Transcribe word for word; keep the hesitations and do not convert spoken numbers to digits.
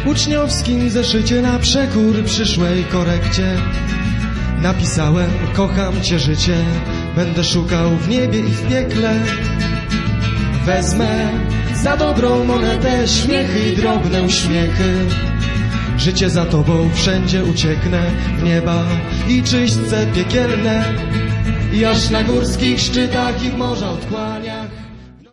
uczniowskim zeszycie na przekór przyszłej korekcie napisałem: kocham cię życie, będę szukał w niebie i w piekle. Wezmę za dobrą monetę śmiechy i drobne uśmiechy. Życie za tobą wszędzie ucieknę, w nieba i czyśćce piekielne. I aż na górskich szczytach ich morza odkłania.